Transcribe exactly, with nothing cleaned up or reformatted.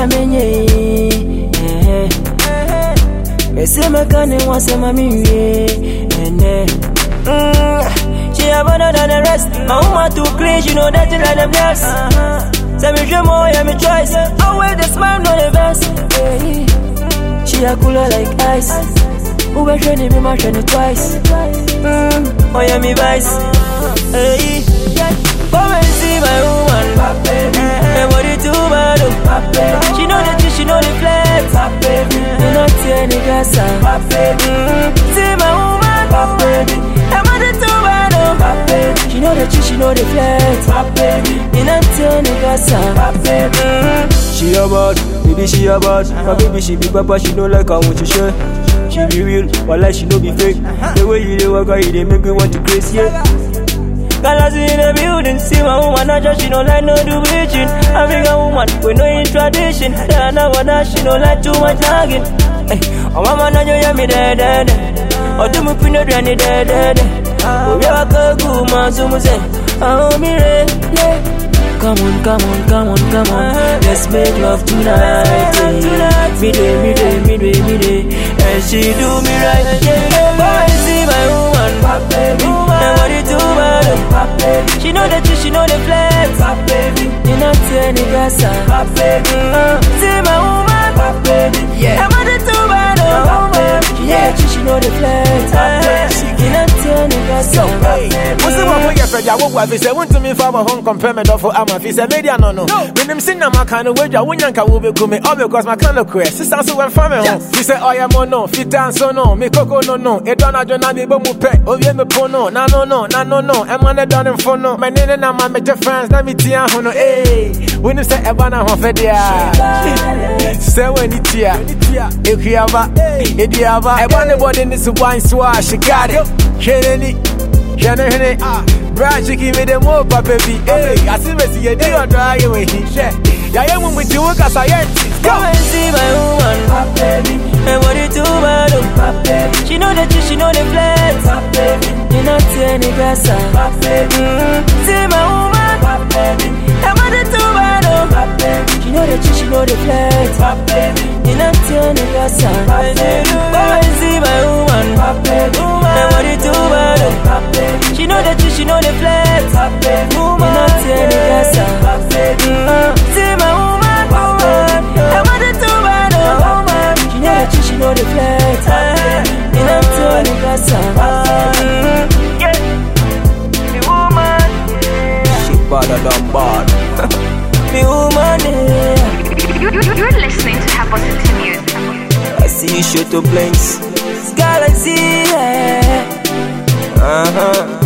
ya menye. Ese makane wase mami ene. She a better than the rest. My woman too clean, she know that she like them girls. Say me dream more, yeah me choice. Always the smile, no the best. She a cooler like ice. Who be training me, my training twice. Mm, oh yeah me vice. Hey, come and see my woman. My body too bad. She know the cheese, she know the flex. You not see any gas. See my woman. My body too bad. She know the cheese, she know the flex. You not see any gas. She a bad, baby she a bad. My baby she be papa, she don't like how much you share. She be real, but like she no be fake. The way you dey walk, you dey make me want to crazy. Yeah. Girl, I see in the building, see my woman, not just she don't like no do bitching. I bring a woman with no in tradition. Then I know that she don't like too much nagging. Hey, oh mama, now you hear me there, there, there. Oh, do me pin the granny there, there, there. Oh, we are good, man, so me say, oh me re, yeah. Come on, come on, come on, come on. Let's make love tonight. Yeah. Midday, midday, midday, midday. And she do me right. Yeah. Go and see my woman. And what it do, madam? She know the truth, she know the flex. You not see any gas. See my woman. And what it do, madam? She know the truth, she know the flex. You not see any gas. What's the one you said? I won't say, want to me for my home, compare me for I'm a face a media no no. When them sing my kind of way, I won't yank a will be coming all because my kind of quest. Sister, so when from home, he said, I am no, fit and so no, me coco no no, it don't I don't have me boom pet, oh yeah, me pono, no no no, no no no, I'm on the done in for no, my name and my major friends, let me tia hono, eh, when you say Ebana Hofedia, say when it's here, if you have a, if you have a, I want the body in this wine swash, she got it, Kennedy, Kennedy, ah. Brad, she give me the more, baby. Hey, I see me see a deal dry away. Yeah, yeah, when we do it, cause I ain't. Go and see my woman, and what it do, madam? She know the truth, she know the flex. You not see any gas. See my woman, and what it do, madam? She know the truth, she know the flex. You not see any gas. Go and see my woman, and what it do, madam? She know the truth, she know the flex. You not see any gas. See my woman, and what it do, madam? She know the truth, she know the flex. You not see any gas. Yeah, me woman, she better than bad. Me woman, yeah. You're listening to Hip Hop Music. I see you show to blinks. Galaxy, yeah. Uh huh.